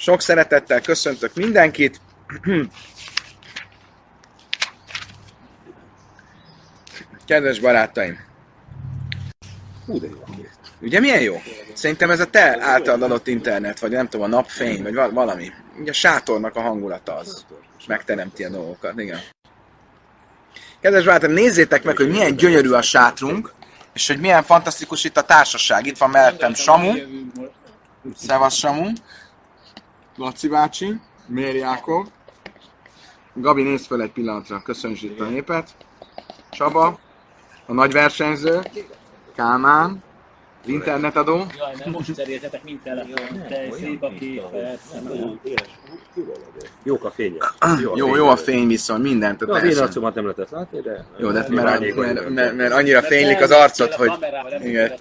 Sok szeretettel köszöntök mindenkit. Kedves barátaim! Ugye milyen jó? Szerintem ez a te általad adott internet, vagy nem tudom, a napfény, vagy valami. Ugye a sátornak a hangulata az. Megteremti a dolgokat, igen. Kedves barátaim, nézzétek meg, hogy milyen gyönyörű a sátrunk, és hogy milyen fantasztikus itt a társaság. Itt van mellettem Samu. Szevasz Samu. Laci bácsi. Mér Jákov. Gabi, nézd fel egy pillanatra. Köszönjük itt a népet. Csaba. A nagy versenyző. Kálmán. Az internetadó. Jaj, nem most cseréltetek mind telefon. Te szép a képet. Jók a fények. Jó a fény viszont, mindent. Az én arcomat nem lehetett látni, de... Jó, de mert annyira fénylik az arcod, hogy... Igen.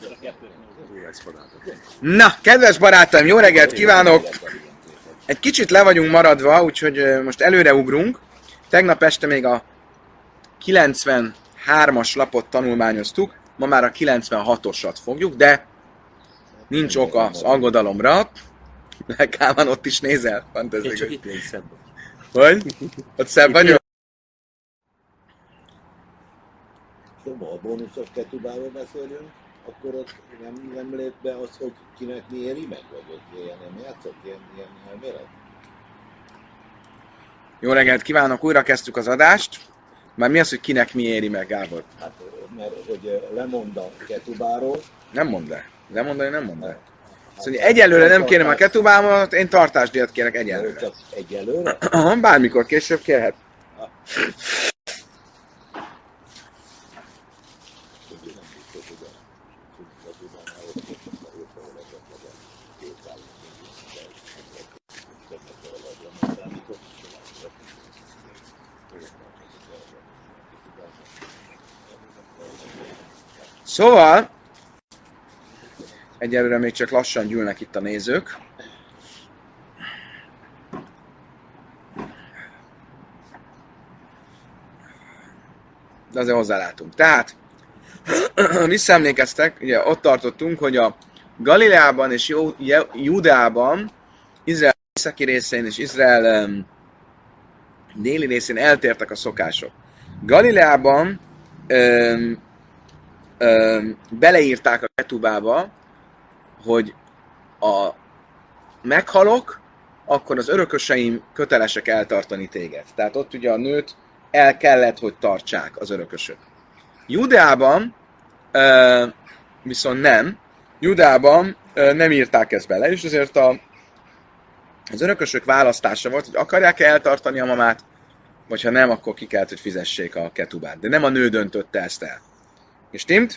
Na, kedves barátaim, jó reggelt kívánok! Egy kicsit le vagyunk maradva, úgyhogy most előreugrunk. Tegnap este még a 93-as lapot tanulmányoztuk, ma már a 96-osat fogjuk, de nincs ok az aggodalomra. Kálmán ott is nézel? Én csak itt még szebb. Hogy? Ott szebb vagyok? Ha a bónuszos ketubáról beszélünk, akkor ott nem lép be az, hogy kinek mi éri meg, vagy hogy ilyen nem játszott, ilyen elmélet? Jó reggelt kívánok, újra kezdtük az adást. Már mi az, hogy kinek mi éri meg, Gábor? Hát, mert hogy lemond a ketubáról. Nem mondd el. Lemondani nem mondd el. Szóval egyelőre nem kérem a ketubámat, én tartásdíjat kérek egyelőre. Csak egyelőre? Bármikor később kérhet. Szóval, egyelőre még csak lassan gyűlnek itt a nézők. De azért hozzálátunk. Tehát, visszaemlékeztek, ugye ott tartottunk, hogy a Galileában és Judeában, Izrael északi részén és Izrael déli részén eltértek a szokások. Galileában beleírták a ketubába, hogy meghalok, akkor az örököseim kötelesek eltartani téged. Tehát ott ugye a nőt el kellett, hogy tartsák az örökösök. Judeában viszont nem. Judeában nem írták ezt bele, és ezért az örökösök választása volt, hogy akarják-e eltartani a mamát, vagy ha nem, akkor ki kellett, hogy fizessék a ketubát. De nem a nő döntötte ezt el. És stimmt?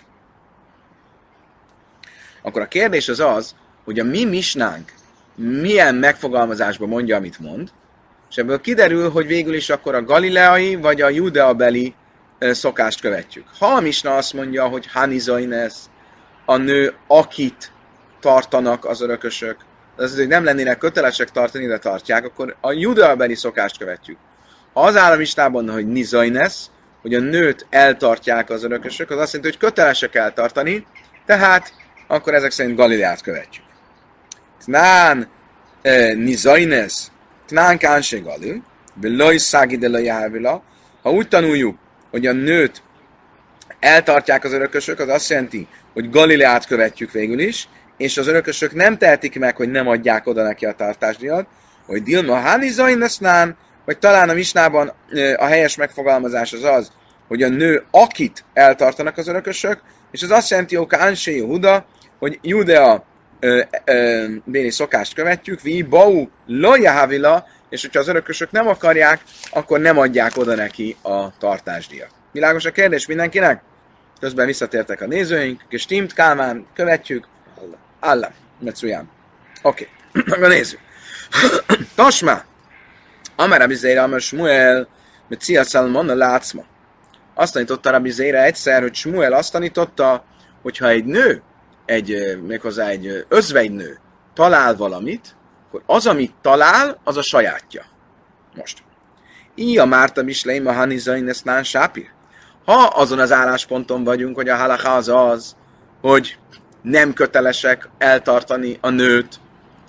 Akkor a kérdés az, hogy a mi misnánk milyen megfogalmazásban mondja, amit mond, és ebből kiderül, hogy végül is akkor a galileai vagy a judeabeli szokást követjük. Ha a misna azt mondja, hogy hanizoines, a nő, akit tartanak az örökösök, az, hogy nem lennének kötelesek tartani, de tartják, akkor a judeabeli szokást követjük. Ha az áll a misnában, hogy nizoines, hogy a nőt eltartják az örökösök, az azt jelenti, hogy kötelesek eltartani, tehát akkor ezek szerint Galileát követjük. Tnán nizaines, tnán kánse gali, beloj szági de lojávila. Ha úgy tanuljuk, hogy a nőt eltartják az örökösök, az azt jelenti, hogy Galileát követjük végül is, és az örökösök nem tehetik meg, hogy nem adják oda neki a tartásdíjat, hogy dilma hánizainesnán, vagy talán a misnában a helyes megfogalmazás az, hogy a nő, akit eltartanak az örökösök, és az azt jelenti, hogy Kánse Jehuda, hogy Judea béli szokást követjük, vi bau lojahavila, és hogyha az örökösök nem akarják, akkor nem adják oda neki a tartásdíjat. Világos a kérdés mindenkinek? Közben visszatértek a nézőink, és Timt, Kálmán, követjük. Allah, Metszuján. Oké, akkor nézzük. Tasma! Amár Rabbi Zéra, Amár Smuel, mert Cia Szalmon a látszma. Azt tanította Rabbi Zéra egyszer, hogy Smuel azt tanította, hogyha egy nő, méghozzá egy özvegynő talál valamit, akkor az, amit talál, az a sajátja. Most. Ija Márta Misleim a Hanizainesznán Sápir. Ha azon az állásponton vagyunk, hogy a halacha az, hogy nem kötelesek eltartani a nőt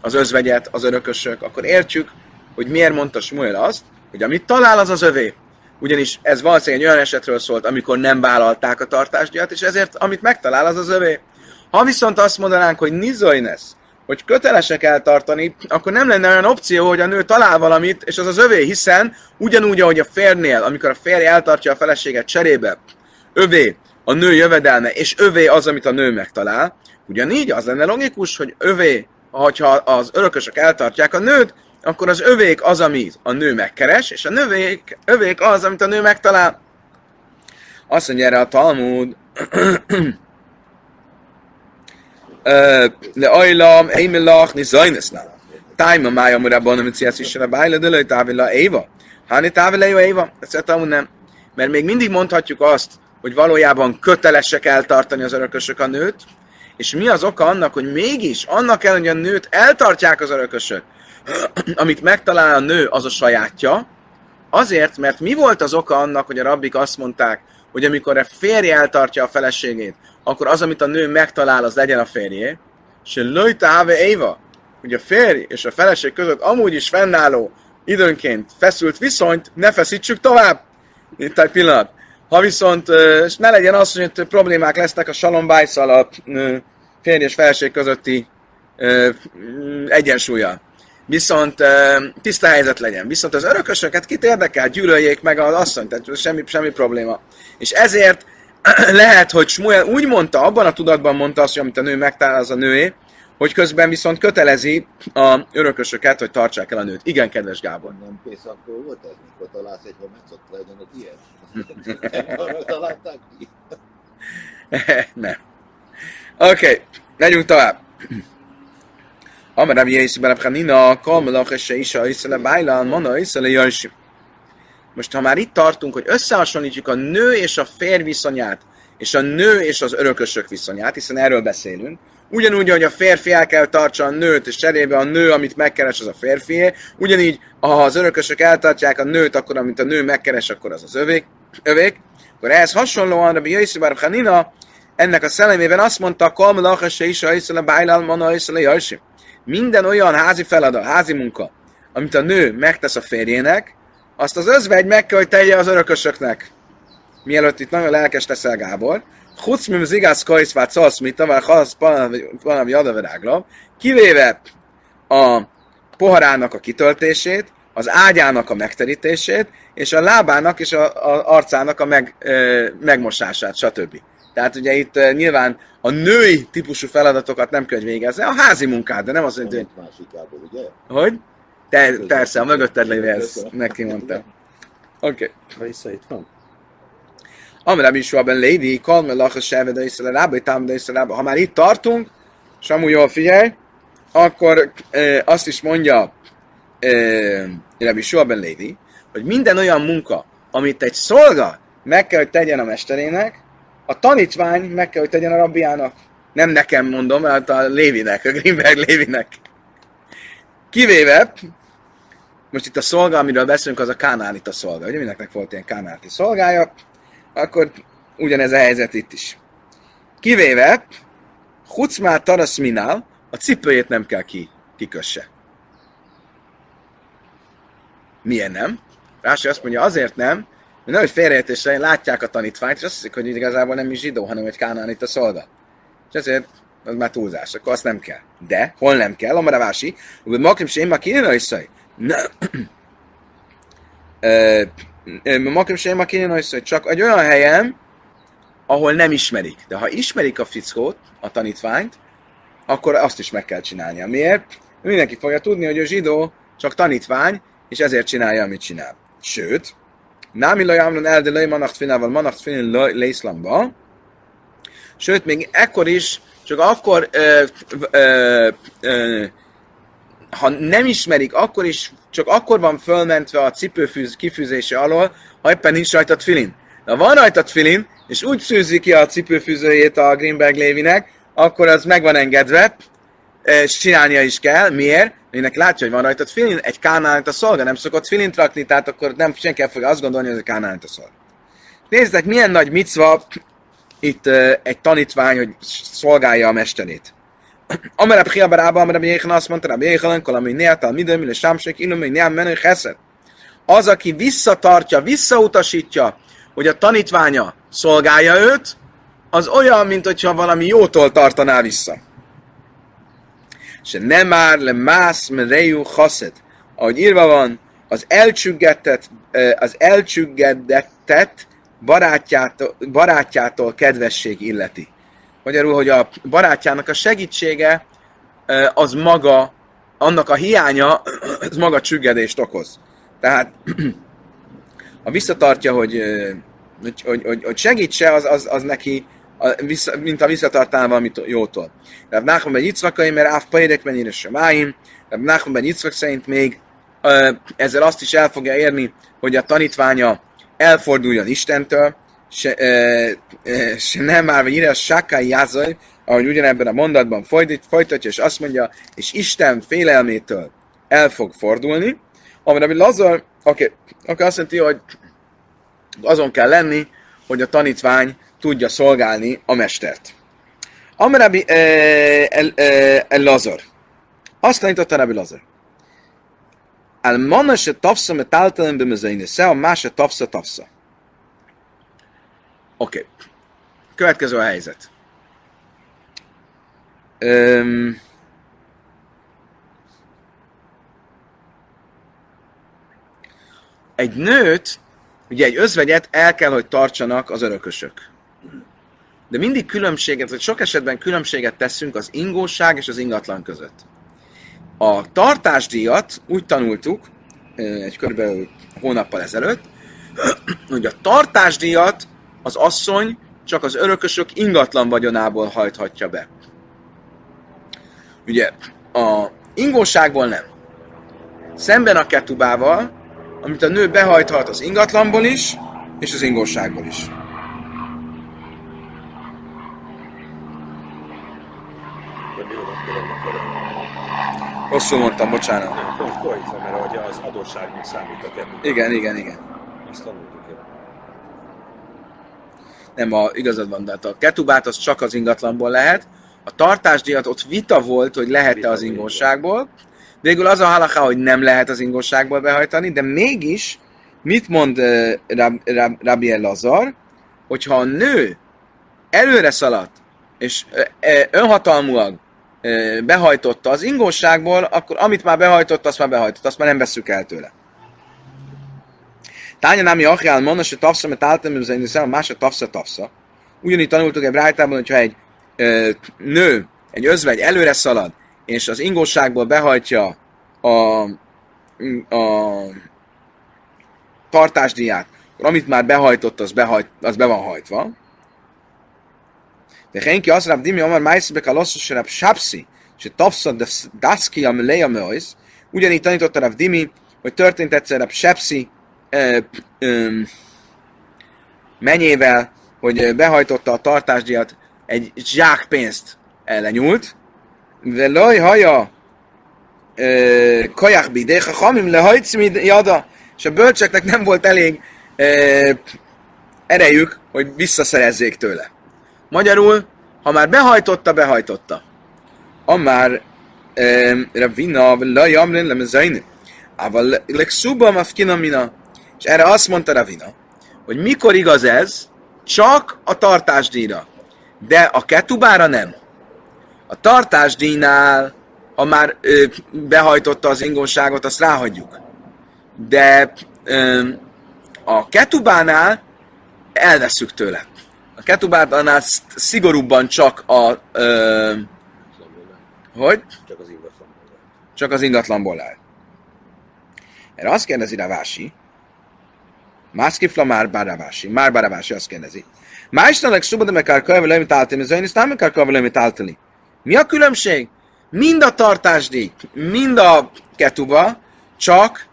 az özvegyet, az örökösök, akkor értjük, hogy miért mondta Smuel azt, hogy amit talál, az az övé. Ugyanis ez valószínűleg egy olyan esetről szólt, amikor nem vállalták a tartásdíjat, és ezért amit megtalál, az az övé. Ha viszont azt mondanánk, hogy nizoines, hogy kötelesek eltartani, akkor nem lenne olyan opció, hogy a nő talál valamit, és az az övé, hiszen ugyanúgy, ahogy a férjnél, amikor a férj eltartja a feleséget cserébe, övé a nő jövedelme, és övé az, amit a nő megtalál, ugyanígy az lenne logikus, hogy övé, ha az örökösök eltartják a nőt, akkor az övék az, amit a nő megkeres, és a övék az, amit a nő megtalál. Azt mondja erre a Talmud, le ajlam, eimelach, ni zajnesznál. Tájma mája murában, amit szíjász is a bájla, de lőj távila éva. Háni távila jó éva? Ezt a Talmud nem. Mert még mindig mondhatjuk azt, hogy valójában kötelesek eltartani az örökösök a nőt, és mi az oka annak, hogy mégis annak ellenére, hogy a nőt eltartják az örökösök, amit megtalál a nő, az a sajátja, azért, mert mi volt az oka annak, hogy a rabbik azt mondták, hogy amikor a férje eltartja a feleségét, akkor az, amit a nő megtalál, az legyen a férjé, és lőjte áve éva, hogy a férj és a feleség között amúgy is fennálló, időnként feszült viszonyt ne feszítsük tovább. Itt egy pillanat. Ha viszont ne legyen az, hogy problémák lesznek a salombájszal a férj és feleség közötti egyensúllyal. Viszont tiszta helyzet legyen. Viszont az örökösöket kit érdekel, gyűlöljék meg az asszonyt, tehát semmi probléma. És ezért lehet, hogy Smuel úgy mondta, abban a tudatban mondta azt, hogy amit a nő megtalál, az a nőé, hogy közben viszont kötelezi a örökösöket, hogy tartsák el a nőt. Igen, kedves Gábor. Nem Pészakról volt ez, mikor találsz egy homecot, legyen ott ilyen? Arra találták ki? Nem. Oké, megyünk tovább. Amarab Jézus Barab Hanina, Kalmalach se is a Iszele Bájlán, Mana Iszele Jajsim. Most ha már itt tartunk, hogy összehasonlítjuk a nő és a férj viszonyát, és a nő és az örökösök viszonyát, hiszen erről beszélünk, ugyanúgy, hogy a férfi el kell tartsa a nőt, és cserébe a nő, amit megkeres, az a férfié, ugyanígy, ha az örökösök eltartják a nőt, akkor amit a nő megkeres, akkor az az övék. Akkor ehhez hasonlóan Rabbi Jézus Barab Hanina ennek a szellemében azt mondta, Kalmalach se is a Iszele Bájlán, Mana Iszele Jajsim. Minden olyan házi feladat, házi munka, amit a nő megtesz a férjének, azt az özvegy meg kell, hogy tegye az örökösöknek. Mielőtt itt nagyon lelkes leszel, Gábor. Chucmim zigász kajszvát szalszmita, vagy hasz valami adaveráglav, kivéve a poharának a kitöltését, az ágyának a megterítését, és a lábának és az arcának a megmosását, stb. Tehát ugye itt nyilván a női típusú feladatokat nem kell végezni, a házi munkát, de nem az, hogy... Másikából, ugye? Hogy? Persze, a mögötted lévő, ezt neki mondtam. Oké. Vissza itt van. Amelem is van Lady, Kalmelach a Seveda Iszele Rába, Támada Iszele Rába. Ha már itt tartunk, és amúgy jól figyelj, akkor azt is mondja Rabbi Shua ben Lady, hogy minden olyan munka, amit egy szolga meg kell, hogy tegyen a mesterének, a tanítvány meg kell, hogy tegyen a rabbiának. Nem nekem mondom, mert a Lévinek, a Greenberg Lévinek. Kivéve, most itt a szolga, amiről beszélünk, az a kánánita szolga. Ugye mindenkinek volt ilyen kánániti szolgája, akkor ugyanez a helyzet itt is. Kivéve, Hucmát Taraszminál a cipőjét nem kell kikösse. Miért nem? Rási azt mondja, azért nem, mert nehogy félreértésre látják a tanítványt, és azt hiszik, hogy igazából nem is zsidó, hanem egy kánánita szolga. És ezért az már túlzás, akkor azt nem kell. De, hol nem kell? Amaravási, hogy makim sem ma kéne rajszai. Makim sem ma kéne rajszai. Csak egy olyan helyen, ahol nem ismerik. De ha ismerik a fickót, a tanítványt, akkor azt is meg kell csinálnia. Miért? Mindenki fogja tudni, hogy a zsidó csak tanítvány, és ezért csinálja, amit csinál. Sőt, námi lajámlon el, de lej manacht finával, manacht finál lészlamba. Sőt, még ekkor is, csak akkor, ha nem ismerik, akkor is, csak akkor van fölmentve a cipő kifűzése alól, ha éppen nincs rajta tfilin. Ha van rajta tfilin, és úgy fűzi ki a cipőfűzőjét a Greenberg Lévinek, akkor az meg van engedve, és csinálnia is kell. Miért? Mindenki látja, hogy van rajta tfilin, egy kánánita szolga, nem szokott tfilint rakni, tehát akkor nem senki fogja azt gondolni, hogy ez egy kánánita szolga. Nézzétek, milyen nagy micva itt egy tanítvány, hogy szolgálja a mesterét. Amerebb hiabarába, amerebb jéhen azt mondta, Rabbi Jéhelen, kolami néhatal midőmül, és sámség, illumé néhán menő heszed. Az, aki visszatartja, visszautasítja, hogy a tanítványa szolgálja őt, az olyan, mint hogyha valami jótól tartaná vissza. Se nem már le mász merejú haszed. Ahogy írva van, az elcsüggedettet barátjától kedvesség illeti. Magyarul, hogy a barátjának a segítsége az maga, annak a hiánya, az maga csüggedést okoz. Tehát, ha visszatartja, hogy segítse, az neki, mint a visszatartál valamit jótól. Rabbi Nachman ben Yitzchakai, mert áv pairek mennyire semáim, Rabbi Nachman ben Yitzchak szerint még ezzel azt is el fogja érni, hogy a tanítványa elforduljon Istentől, se nem már, vagy ide a sákai jázaj, ahogy ugyanebben a mondatban folytatja, és azt mondja, és Isten félelmétől el fog fordulni, amire Lazar, aki azt mondja, hogy azon kell lenni, hogy a tanítvány tudja szolgálni a mestert. Amirabi Lazar. Azt tanította Rabbi Lazar. Al-mana se tafsa metáltelen bemezeiné, se a más se tafsa. Oké. Következő a helyzet. Egy nőt, ugye egy özvegyet el kell, hogy tartsanak az örökösök. De mindig különbséget, vagy sok esetben különbséget teszünk az ingóság és az ingatlan között. A tartásdíjat úgy tanultuk, egy körülbelül hónappal ezelőtt, hogy a tartásdíjat az asszony csak az örökösök ingatlan vagyonából hajthatja be. Ugye, a ingóságból nem. Szemben a ketubával, amit a nő behajthat az ingatlanból is, és az ingóságból is. Rosszul mondtam, bocsánat. Nem, fordítva, mert hogy az adósságnak számít a kettő. Igen. Ezt tanultuk. Nem, igazad van, de a ketubát az csak az ingatlanból lehet. A tartásdíjat ott vita volt, hogy lehet-e az ingóságból. Végül az a halaká, hogy nem lehet az ingóságból behajtani, de mégis mit mond Rabbi Elazar, hogyha a nő előre szaladt, és önhatalmúak behajtotta az ingóságból, akkor amit már behajtott, azt már nem vesszük el tőle. Tánya námi achjál mondna, hogy tafsza, mert általában a más a tafsza. Ugyanígy tanultuk egy brájtában, hogyha egy nő, egy özvegy előre szalad, és az ingóságból behajtja a tartásdíját, akkor amit már behajtott, az be van hajtva. De Henki azt rá, Dimi, Omar Májszbek a lasszus rá sápszi, és tafsza daszki a leja meoiz. Ugyanígy tanította rá Dimi, hogy történt egyszer a Sepsi menyével, hogy behajtotta a tartásdíjat, egy zsákpénzt ellenyúlt, de laj haja kajakbi, de hamim lehajcmid jada, és a bölcseknek nem volt elég erejük, hogy visszaszerezzék tőle. Magyarul, ha már behajtotta. Amár Ravina, laj amrin lemezajni, ával legszuba mafkina mina. És erre azt mondta Ravina, hogy mikor igaz ez, csak a tartásdíjra, de a ketubára nem. A tartásdíjnál, ha már behajtotta az ingóságot, azt ráhagyjuk. De a ketubánál elvesszük tőle. A ketubánál szigorúbban csak a... hogy? Csak az ingatlanból áll. Erre azt kérdezi Ravási, Mászkifla már Baravási azt kérdezi. Májstanak szubad, amekár kajvelőmit áltani, ez én nem akar kajvelőmit áltani. Mi a különbség? Mind a tartásdíj, mind a ketuba csak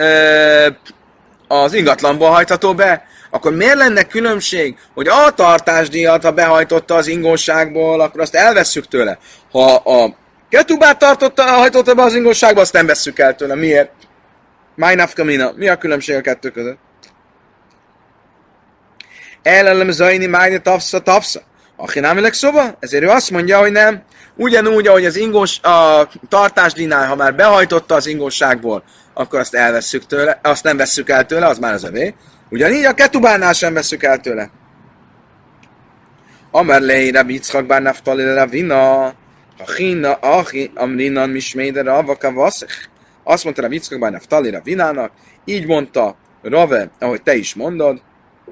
az ingatlanból hajtható be. Akkor miért lenne különbség, hogy a tartásdíjat, ha behajtotta az ingóságból, akkor azt elvesszük tőle. Ha a ketubát hajtotta be az ingóságba, azt nem vesszük el tőle. Miért? Májnafkamina. Mi a különbség a kettő között? Elelem zajni májni tafsza. Aki nem élek szóba, ezért ő azt mondja, hogy nem. ugyanúgy, ahogy az ingós, a tartásdínál, ha már behajtotta az ingósságból, akkor azt elvesszük tőle, azt nem vesszük el tőle, az már az övé. Ugyanígy a ketubánál sem vesszük el tőle. Amar lei Rabbi Yitzchak bar Naftali Ravina, Achina, Achi, Amrinan, Misméde, Rava, Kavaszech. Azt mondta Rabbi Yitzchak bar Naftali Ravinának, így mondta Rave, ahogy te is mondod,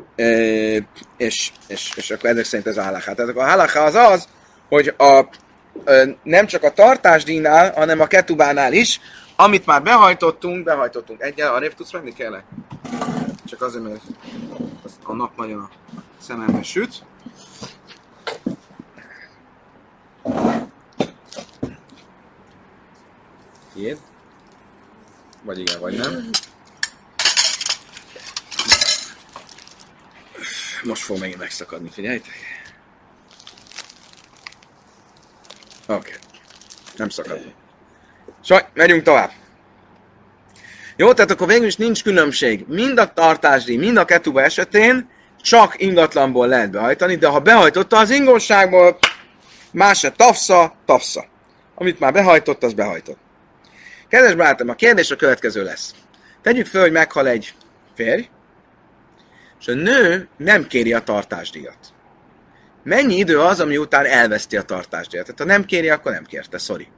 és akkor ezek szerint ez a halakha. Tehát a halakha az, hogy nem csak a tartásdínál, hanem a ketubánál is, amit már behajtottunk. Egyel, arrébb tudsz menni kérlek? Csak azért, mert a nap nagyon a szemembe süt. Tiéd? Vagy igen, vagy nem. Most fog megint megszakadni, figyeljetek. Oké. Nem szakadni. Saj, megyünk tovább. Jó, tehát akkor végül is nincs különbség. Mind a tartásdíj, mind a ketuba esetén csak ingatlanból lehet behajtani, de ha behajtotta az ingósságból, más se tafsza. Amit már behajtott, az behajtott. Kedves barátom, a kérdés a következő lesz. Tegyük fel, hogy meghal egy férj, és a nő nem kéri a tartásdíjat. Mennyi idő az, ami után elveszti a tartásdíjat? Tehát ha nem kéri, akkor nem kérte, sorry.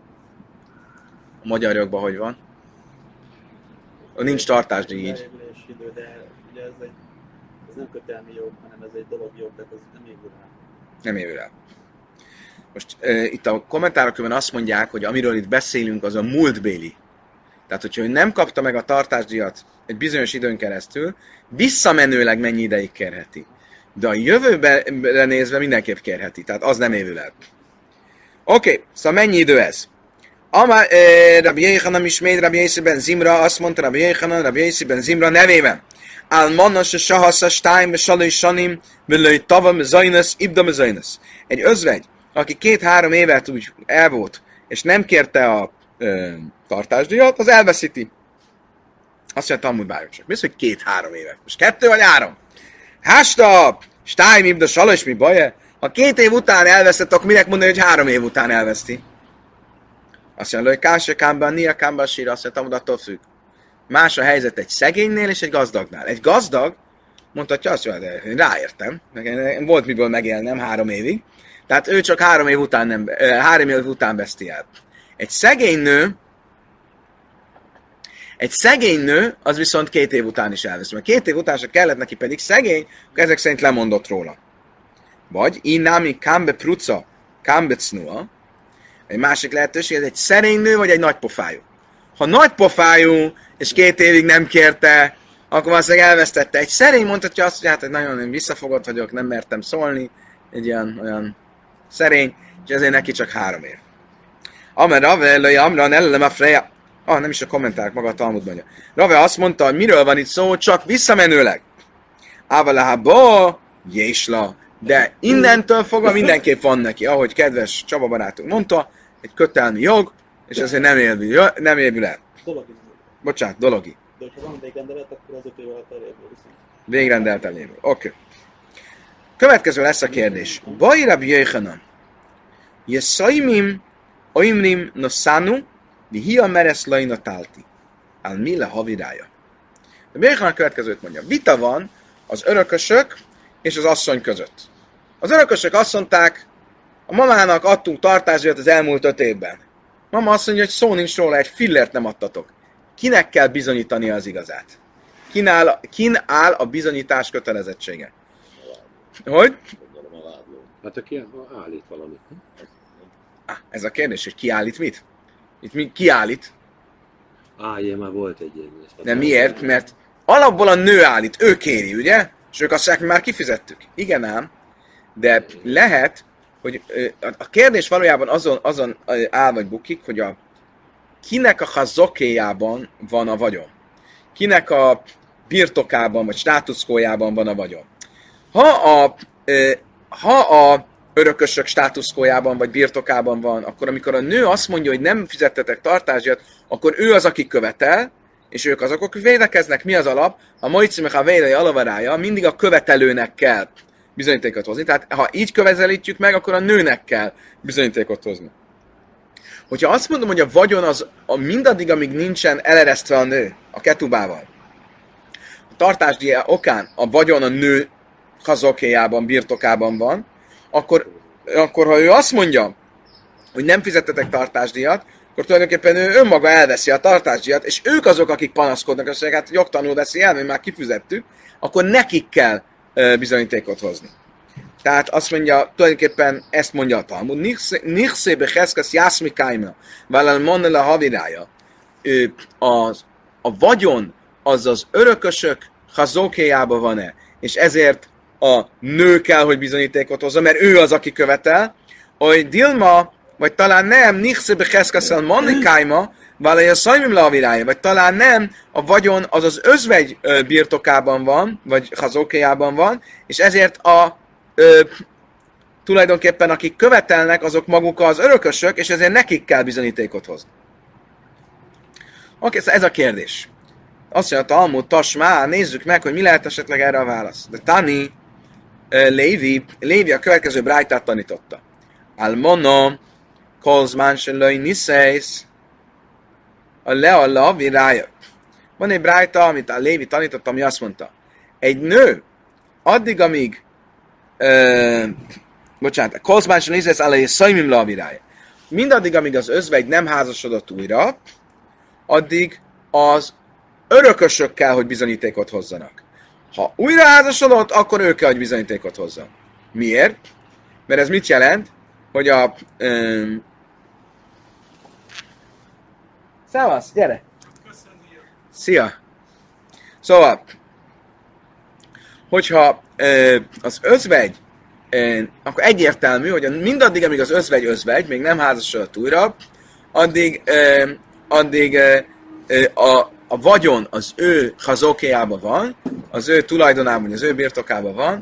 A magyar jogban hogy van? Nincs tartásdíj így. Idő, de ugye ez nem kötelmi jog, hanem ez egy dologjog, tehát az nem évül el. Nem évül el. Most itt a kommentárokban azt mondják, hogy amiről itt beszélünk, az a múltbéli. Tehát, hogyha ő nem kapta meg a tartásdíjat egy bizonyos időn keresztül, visszamenőleg mennyi ideig kérheti. De a jövőbe nézve mindenképp kérheti. Tehát az nem évül el. Oké, szóval mennyi idő ez? Rabbi Yechanan ismét Rabbi Yossi ben Zimra, azt mondta Rabbi Yechanan, Rabbi Yossi ben Zimra nevében. Almana se sahasza stájm, salai sanim, belőj tava mezajnasz, ibda mezajnasz. Egy özvegy, aki 2-3 évet úgy el volt, és nem kérte a tartásdíjat, az elveszíti. Azt mondja, Talmud bárjunk csak. Mi az, hogy 2-3 évet? Most 2 vagy 3? Hásta! Stájm, ibda, salai, mi baje? Ha 2 év után elveszett, akkor minek mondani, hogy 3 év után elveszti? Azt mondja, hogy káse kámban, nia kámban síra, azt mondja, attól függ. Más a helyzet egy szegénynél és egy gazdagnál. Egy gazdag mondhatja azt, hogy én ráértem, volt miből megélnem 3 évig, tehát ő csak 3 év után veszti el. Egy szegény nő, az viszont 2 év után is elveszi. Mert 2 év után se kellett neki pedig szegény, akkor ezek szerint lemondott róla. Vagy inámi kámbe pruca, kámbe cnua. Egy másik lehetőség, ez egy szerény nő, vagy egy nagypofájú. Ha nagypofájú, és 2 évig nem kérte, akkor valószínűleg elvesztette. Egy szerény mondhatja azt, hogy hát nagyon visszafogott vagyok, nem mertem szólni, egy olyan szerény, és ezért neki csak 3 év. Amer Rave, Eloi Amran, ellem a Freya. Nem is a kommentárok, maga a Talmud mondja. Rave azt mondta, hogy miről van itt szó, csak visszamenőleg. Ávalahába, jésla. De innentől fogva mindenképp van neki, ahogy kedves Csaba barátunk mondta, egy kötelmi jog, és ezért nem évül el. Dologi. Bocsánat, dologi. De ha van végrendelet, akkor az 5 év alatt elévül viszont. Végrendelt elévül. Oké. Következő lesz a kérdés. Vaj Rabbi Yechanan. Jeszaimim oimrim nosanu vi hia meres laina talti. Al mille havirája. Rabbi Yechanan a következőt mondja. Vita van az örökösök és az asszony között. Az örökösök azt mondták, a mamának adtunk tartásdíjat az elmúlt 5 évben. Mama azt mondja, hogy szó nincs róla, egy fillert nem adtatok. Kinek kell bizonyítani az igazát? Kin áll a bizonyítás kötelezettsége? Hogy? Hát aki állít valamit. Ez a kérdés, hogy ki állít mit? Itt ki állít? Ilyen már volt egy ilyen. De miért? Mert alapból a nő állít, ő kéri, ugye? És ők azt mondják, mi már kifizettük. Igen ám, de lehet, hogy a kérdés valójában azon áll vagy bukik, hogy kinek a hazokéjában van a vagyon. Kinek a birtokában vagy státuszkójában van a vagyon. Ha a örökösök státuszkójában vagy birtokában van, akkor amikor a nő azt mondja, hogy nem fizettetek tartásdíjat, akkor ő az, aki követel, és ők azok, akik védekeznek. Mi az alap? A moicimech a védei alavarája mindig a követelőnek kell bizonyítékot hozni. Tehát ha így közelítjük meg, akkor a nőnek kell bizonyítékot hozni. Hogyha azt mondom, hogy a vagyon az mindaddig, amíg nincsen eleresztve a nő a ketubával, a tartásdíja okán a vagyon a nő hazokéjában, birtokában van, akkor ha ő azt mondja, hogy nem fizettetek tartásdíjat, akkor tulajdonképpen ő önmaga elveszi a tartásdíjat, és ők azok, akik panaszkodnak, azt mondják, hát jogtanul veszi el, mi már kifizettük, akkor nekik kell bizonyítékot hozni. Tehát azt mondja, tulajdonképpen ezt mondja a Talmud, Nichszébe Cheszkesz Jászmi Kájma, Válal Monnele Havirája. A vagyon az az örökösök hazókéjában van-e, és ezért a nő kell, hogy bizonyítékot hozza, mert ő az, aki követel, hogy Dilma, vagy talán nem, Nichszébe Cheszkesz Monnele Kájma, Válal Szajmim Havirája, vagy talán nem, a vagyon az az özvegy birtokában van, vagy hazókéjában van, és ezért tulajdonképpen akik követelnek, azok maguk az örökösök, és ezért nekik kell bizonyítékot hozni. Oké, szóval ez a kérdés. Azt mondja, Talmud, Tasmá, nézzük meg, hogy mi lehet esetleg erre a válasz. De Tani, Lévi a következő brájtát tanította. Almono, Kolzmán se löj niszész, a lealla virája. Van egy brájta, amit a Lévi tanította, ami azt mondta. Egy nő, addig, amíg Kolzmán se niszész, alá és szajmim lavirája. Mindaddig, amíg az özvegy nem házasodott újra, addig az örökösök kell, hogy bizonyítékot hozzanak. Ha újra házasodott, akkor ő kell, hogy bizonyítékot hozzon. Miért? Mert ez mit jelent? Hogy Szávasz, gyere! Szia! Szóval, hogyha az özvegy, akkor egyértelmű, hogy mindaddig, amíg az özvegy, még nem házasodott újra, addig a vagyon az ő hazókéjában van, az ő tulajdonában, az ő birtokában van.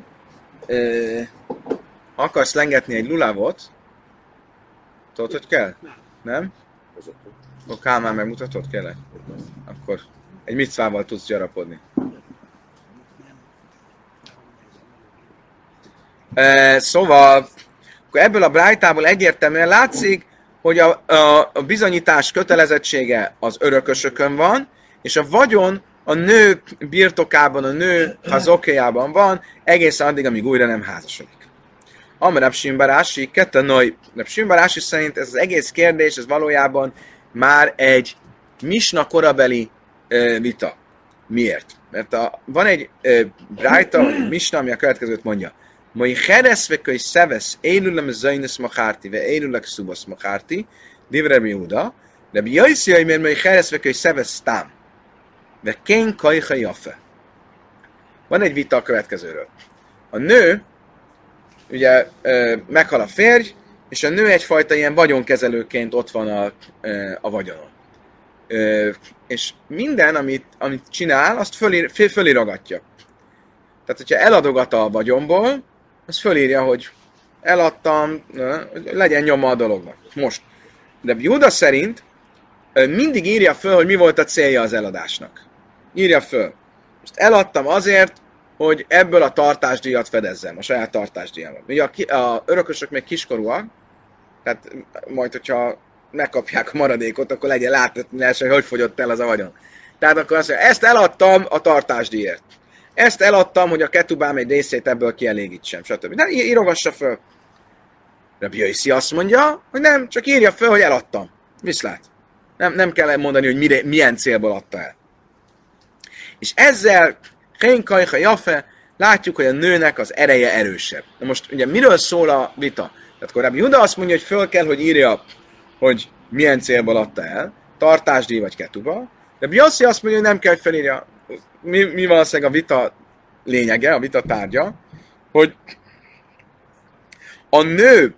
Akarsz lengetni egy lulavot? Tudod, hogy kell? Nem? Akkor Kálmán megmutatod, kérlek? Akkor egy micvával tudsz gyarapodni. Szóval, akkor ebből a brájtából egyértelműen látszik, hogy a bizonyítás kötelezettsége az örökösökön van, és a vagyon a nő birtokában, a nő hazokéjában van, egészen addig, amíg újra nem házasodik. Reb Shimon bar Ashi, Reb Shimon bar Ashi szerint ez az egész kérdés, ez valójában már egy misna korabeli vita. Miért? Mert van egy brájta, vagy egy misna, ami a következőt mondja. Mai hereszveköly szevesz, élülem zajnesz machárti, ve élülek szubasz machárti, divre mi uda, de biajszjai, mert mai hereszveköly szevesz tám, ve kén kajha jafe. Van egy vita a következőről. A nő, ugye meghal a férj, és a nő egyfajta ilyen vagyonkezelőként ott van a vagyonon. És minden, amit csinál, azt fölirogatja. Tehát, hogyha eladogat a vagyomból, az fölírja, hogy eladtam, hogy legyen nyoma a dolognak. Most. De Júda szerint mindig írja föl, hogy mi volt a célja az eladásnak. Írja föl. Most eladtam azért, hogy ebből a tartásdíjat fedezzem, a saját tartásdíjamat. Ugye a örökösök még kiskorúak, tehát majd, hogyha megkapják a maradékot, akkor legyen látni, hogy fogyott el az a vagyon. Tehát akkor azt mondja, ezt eladtam a tartásdíjért. Ezt eladtam, hogy a ketubám egy részét ebből kielégítsem, stb. De írogassa föl. Rabbi Yossi azt mondja, hogy nem, csak írja föl, hogy eladtam. Viszlát. Nem kell mondani, hogy milyen célból adta el. És ezzel Kén kajha jafe, látjuk, hogy a nőnek az ereje erősebb. Na most ugye miről szól a vita? Tehát akkor Rabbi Juda azt mondja, hogy föl kell, hogy írja, hogy milyen célból adta el, tartásdíj vagy ketuba. Rabbi Yossi azt mondja, hogy nem kell, hogy felírja. Mi valószínűleg a vita lényege, a vita tárgya, hogy a nő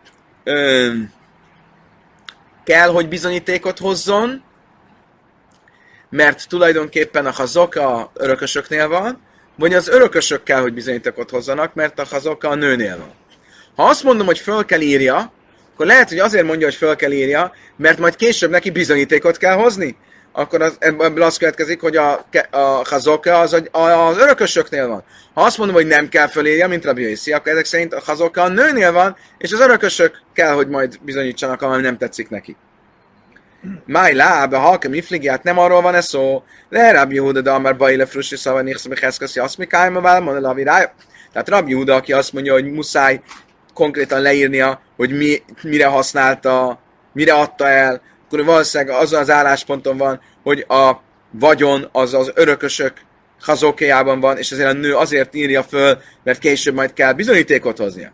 kell, hogy bizonyítékot hozzon, mert tulajdonképpen a hazoka örökösöknél van, vagy az örökösök kell, hogy bizonyítékot hozzanak, mert a hazoka a nőnél van. Ha azt mondom, hogy föl kell írja, akkor lehet, hogy azért mondja, hogy föl kell írja, mert majd később neki bizonyítékot kell hozni. akkor ebből az következik, hogy a hazoka az örökösöknél van. Ha azt mondom, hogy nem kell fölírja, mint Rabbi Yossi, akkor ezek szerint a hazoka a nőnél van, és az örökösök kell, hogy majd bizonyítsanak, amely nem tetszik neki. Máj láb, a halka mifligiát, nem arról van ez szó. Le Rabbi Yehuda, de amár bajle frusi szava nichszebe heszkeszi, azt mi kájma vál, mondja la virája. Tehát Rabbi Yehuda, aki azt mondja, hogy muszáj konkrétan leírnia, hogy mire használta, mire adta el, akkor valószínűleg azon az állásponton van, hogy a vagyon az az örökösök hazokéjában van, és ezért a nő azért írja föl, mert később majd kell bizonyítékot hoznia.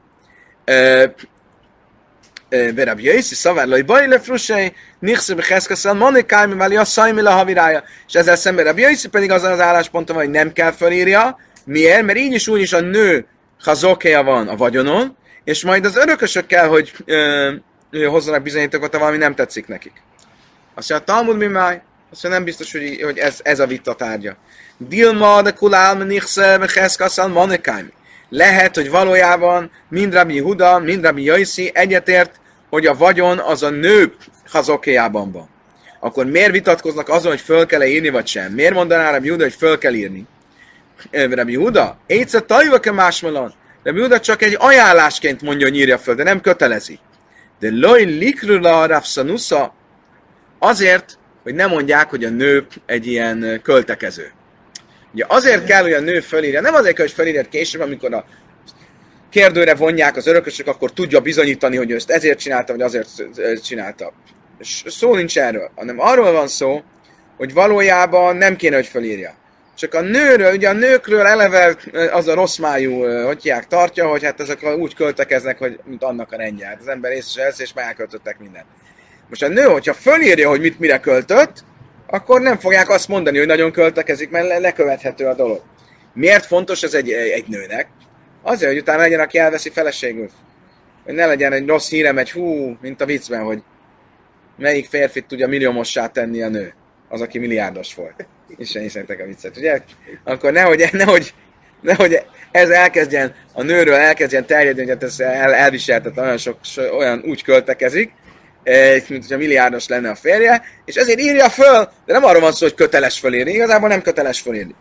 Rabbi Yossi szavár, hogy bajle frusei, nichszebe heszkeszel, manikájmi váli a szajmila havirája. És ezzel szemben Rabbi Yossi pedig azon az állásponton van, hogy nem kell felírja. Miért? Mert így is úgy is a nő hazokéja van a vagyonon, és majd az örökösök kell, hogy hozzanak bizonyítékot, ha valami nem tetszik nekik. Azt mondja, a Talmud mi máj? Azt mondja, nem biztos, hogy ez a vita tárgya. Dilma de kulál menichse vecheszkaszal manikájmi. Lehet, hogy valójában mind Rabbi Yehuda, mind Rabbi Yossi egyetért, hogy a vagyon az a nő hazokéjában van. Akkor miért vitatkoznak azon, hogy föl kell írni, vagy sem? Miért mondaná Rabbi Yehuda, hogy föl kell írni? Rabbi Yehuda, egyszer tajvake másmalan. Rabbi Yehuda csak egy ajánlásként mondja, hogy írja föl, de nem kötelezi. De loj likrula rafsanusza azért, hogy nem mondják, hogy a nő egy ilyen költekező. Ugye azért kell, hogy a nő fölírja, nem azért kell, hogy fölírja később, amikor a kérdőre vonják az örökösök, akkor tudja bizonyítani, hogy ő ezt ezért csinálta, vagy azért csinálta. Szó nincs erről, hanem arról van szó, hogy valójában nem kéne, hogy fölírja. Csak a nőről, ugye a nőkről eleve az a rossz májú, hogy hívják, tartja, hogy hát ezek úgy költekeznek, hogy mint annak a rendje. Hát az ember észre és már elköltöttek mindent. Most a nő, hogyha fölírja, hogy mit mire költött, akkor nem fogják azt mondani, hogy nagyon költekezik, mert lekövethető a dolog. Miért fontos ez egy nőnek? Azért, hogy utána legyen, aki elveszi feleségül. Hogy ne legyen egy rossz híre, mint a viccben, hogy melyik férfit tudja milliómossá tenni a nő. Az, aki milliárdos volt. Isten hiszemtek a viccet, ugye? Akkor nehogy ez elkezdjen, a nőről elkezdjen terjedni, hogy ez elviselhetetlen, olyan úgy költekezik, mint hogyha milliárdos lenne a férje, és ezért írja föl, de nem arról van szó, hogy köteles fölírni, igazából nem köteles fölírni.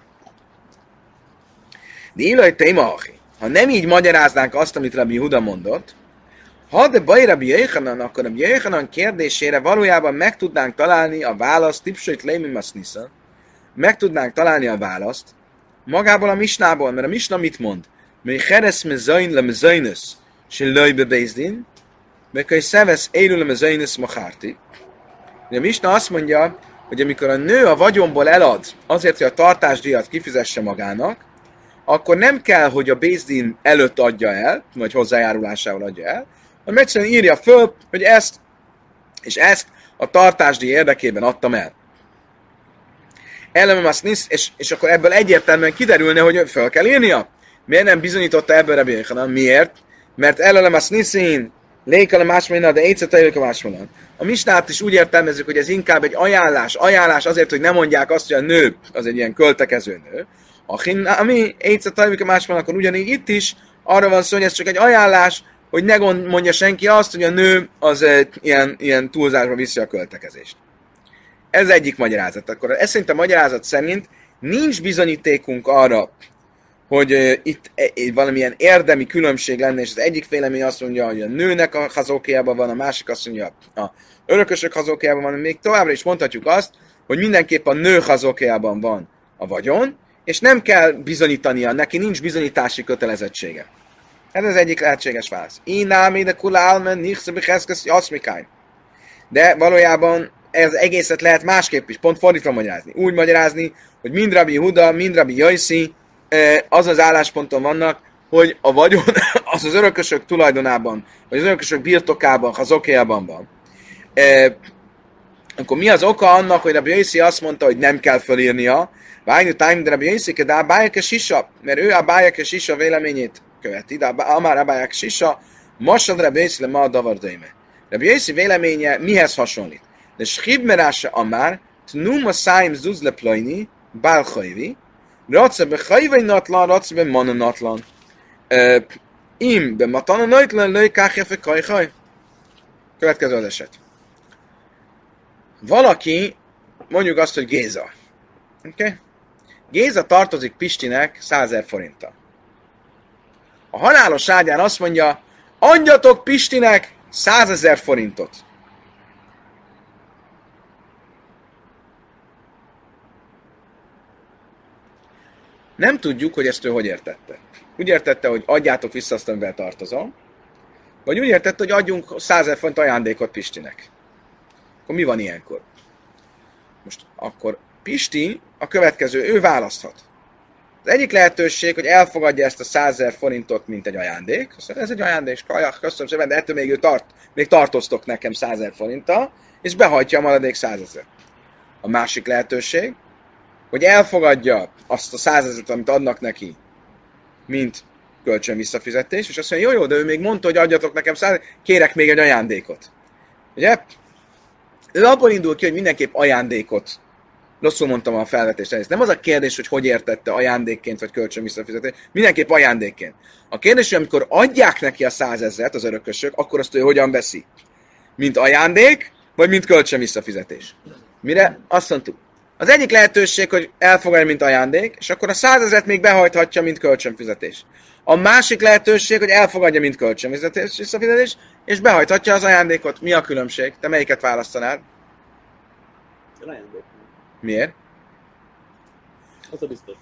De illaj témahi, ha nem így magyaráznánk azt, amit Rabbi Yehuda mondott, ha de baj Rabbi Yochanan, akkor Rabbi Yochanan kérdésére valójában meg tudnánk találni a választ, tipsőt lémi masznisza, meg tudnánk találni a választ magából a misnából, mert a misna mit mond? Mely heresz mezain le mezainus, se löjbe bézdin, Bekai szevesz élül a zöjnös mochárti. A misna azt mondja, hogy amikor a nő a vagyonból elad azért, hogy a tartásdíjat kifizesse magának, akkor nem kell, hogy a bézdin előtt adja el, vagy hozzájárulásával adja el, hanem egyszerűen írja föl, hogy ezt a tartásdíj érdekében adtam el. És akkor ebből egyértelműen kiderülne, hogy föl kell írnia. Miért nem bizonyította ebből Rabbi Yochanan? Miért? Mert elelem azt niszin, lékelem másmilyen, de egyszer tajlik a másmilyen. A misnát is úgy értelmezzük, hogy ez inkább egy ajánlás azért, hogy ne mondják azt, hogy a nő az egy ilyen költekező nő. Ami egyszer tajlik a másmilyen, akkor ugyanígy itt is arra van szó, hogy ez csak egy ajánlás, hogy ne mondja senki azt, hogy a nő az ilyen túlzásba viszi a költekezést. Ez egyik magyarázat. Akkor ez szerint a magyarázat szerint nincs bizonyítékunk arra, hogy itt valamilyen érdemi különbség lenne, és az egyik vélemény azt mondja, hogy a nőnek a hazókéjában van, a másik azt mondja, a örökösök hazókéjában van, még továbbra is mondhatjuk azt, hogy mindenképp a nő hazókéjában van a vagyon, és nem kell bizonyítania, neki nincs bizonyítási kötelezettsége. Ez az egyik lehetséges válasz. De valójában ez egészet lehet másképp is, pont fordítva magyarázni. Úgy magyarázni, hogy mind Rabbi Yehuda, mind Rabbi Yossi az az állásponton vannak, hogy a vagyon az örökösök tulajdonában, vagy az örökösök birtokában, hazokéjában van. Akkor mi az oka annak, hogy Rabbi Yossi azt mondta, hogy nem kell fölírnia? Várjunk time, de Rabbi Yossi, de Abályake Sisa, mert ő Abályake Sisa véleményét követi, de Amár Abályake Sisa, Masad Rabbi Yossi le ma a davardöime. Rabbi Yossi véleménye mihez hasonlít? De Schibmerása Amár, Tnuma Száim Zuz le Plajni, Bálhajvi, Ratsze be hajvai natlan, ratsze be mana natlan. Im be matana natlan, löj káhja fe kajhaj. Következő az eset. Valaki mondjuk azt, hogy Géza. Okay? Géza tartozik Pistinek 100 000 forinttal. A halálos ágyán azt mondja, adjatok Pistinek 100 000 forintot. Nem tudjuk, hogy ezt ő hogy értette. Úgy értette, hogy adjátok vissza azt, amivel tartozom, vagy úgy értette, hogy adjunk 100 000 forint ajándékot Pistinek. Akkor mi van ilyenkor? Most akkor Pisti a következő, ő választhat. Az egyik lehetőség, hogy elfogadja ezt a 100 000 forintot, mint egy ajándék. Azt mondja, ez egy ajándék, kajak, köszönöm szépen, de ettől még tartoztok nekem 100 000 forinttal, és behajtja a maradék 100 000. A másik lehetőség, hogy elfogadja azt a 100 000-et, amit adnak neki, mint kölcsön visszafizetés, és azt mondja, jó, de ő még mondta, hogy adjatok nekem 100 000, kérek még egy ajándékot. Ugye? Ő abból indul ki, hogy mindenképp ajándékot. Rosszul mondtam a felvetést. Ez nem az a kérdés, hogy értette ajándékként, vagy kölcsön visszafizetés. Mindenképp ajándékként. A kérdés, hogy amikor adják neki a 100 000-et az örökösök, akkor azt ő hogyan veszi? Mint ajándék, vagy mint kölcsön visszafizetés? Mire? Azt mondtuk. Az egyik lehetőség, hogy elfogadja, mint ajándék, és akkor a 100 000-et még behajthatja, mint kölcsönfizetés. A másik lehetőség, hogy elfogadja, mint kölcsönfizetés, és behajthatja az ajándékot. Mi a különbség? Te melyiket választanád? Ajándék. Miért? Az a biztos.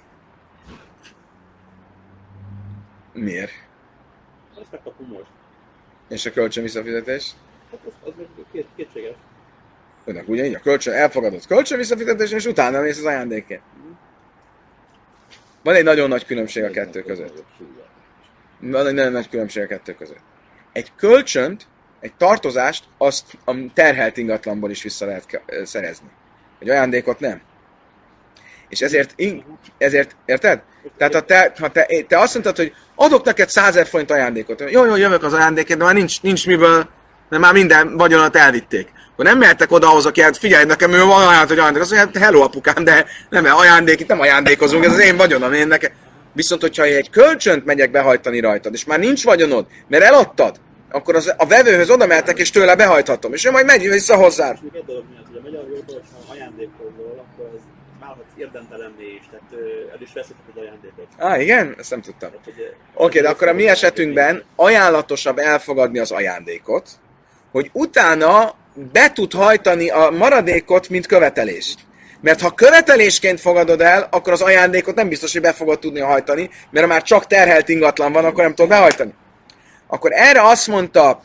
Miért? Ezt megkapom most. És a kölcsön visszafizetés? Hát az még kétséges. Önök ugyanígy a kölcsön elfogadott kölcsön visszafizetés, és utána mész az ajándékért. Van egy nagyon nagy különbség a kettő között. Van egy nagyon nagy különbség a kettő között. Egy kölcsönt, egy tartozást, azt a terhelt ingatlanból is vissza lehet szerezni. Egy ajándékot nem. És ezért érted? Tehát ha te azt mondtad, hogy adok neked 100 000 forint ajándékot. Jó, jövök az ajándékért, de már nincs miből, mert már minden vagyonat elvitték. Akkor nem mehettek oda ahhoz, aki, hát figyelj, nekem ő van ajándék. Azt mondja, hello apukám, de nem ajándék, itt nem ajándékozunk, ez az én vagyonom. Viszont, hogyha egy kölcsönt megyek behajtani rajtad, és már nincs vagyonod, mert eladtad, akkor a vevőhöz oda mehetek, és tőle behajthatom. És ő majd megy vissza hozzá. És még egy dolog miatt, hogy a magyar jogból, ha ajándékolból, akkor ez válhatsz érdemtelenné is, tehát el is veszíted az ajándékot. Igen? Ezt nem tudtam. Oké, de akkor a mi esetünkben ajánlatosabb elfogadni az ajándékot, hogy utána be tud hajtani a maradékot, mint követelést. Mert ha követelésként fogadod el, akkor az ajándékot nem biztos, hogy be fogod tudni hajtani, mert ha már csak terhelt ingatlan van, akkor nem tudod behajtani. Akkor erre azt mondta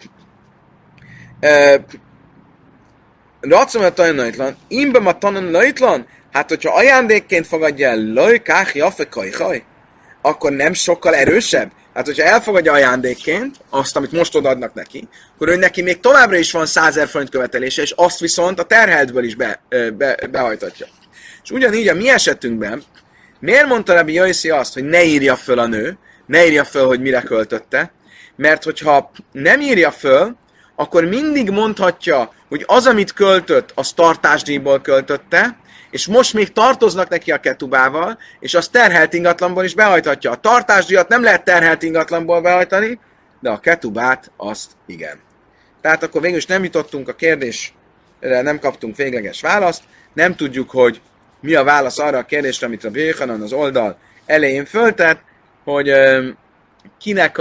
Racomat imbe a tanon lajtlan, hát hogyha ajándékként fogadja el lajkách jafe kajhaj, akkor nem sokkal erősebb? Hát, hogyha elfogadja ajándékként azt, amit most odaadnak neki, akkor ő neki még továbbra is van 100 000 forint követelése, és azt viszont a terheltből is behajtatja. És ugyanígy a mi esetünkben, miért mondta Rabbi Yossi azt, hogy ne írja föl a nő, ne írja föl, hogy mire költötte, mert hogyha nem írja föl, akkor mindig mondhatja, hogy az, amit költött, az tartásdíjból költötte, és most még tartoznak neki a ketubával, és az terhelt ingatlanból is behajthatja. A tartásdíjat nem lehet terhelt ingatlanból behajtani, de a ketubát azt igen. Tehát akkor végül is nem jutottunk a kérdésre, nem kaptunk végleges választ, nem tudjuk, hogy mi a válasz arra a kérdésre, amit a Béhanan az oldal elején föltett, hogy kinek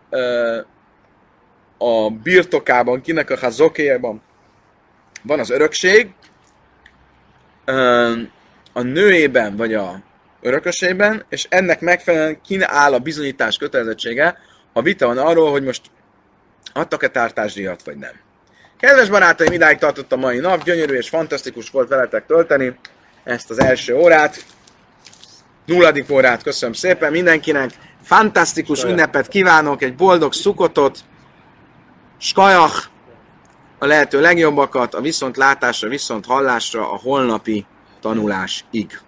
a birtokában, kinek a hazokéjában van az örökség, a nőében vagy a örökösében, és ennek megfelelően kinek áll a bizonyítás kötelezettsége, ha vita van arról, hogy most adtak-e tartásdíjat, vagy nem. Kedves barátaim, idáig tartott a mai nap, gyönyörű és fantasztikus volt veletek tölteni ezt az első órát. 0. órát, köszönöm szépen mindenkinek, fantasztikus ünnepet kívánok, egy boldog szukotot, skajach, a lehető legjobbakat, a viszontlátásra, viszont hallásra a holnapi tanulásig.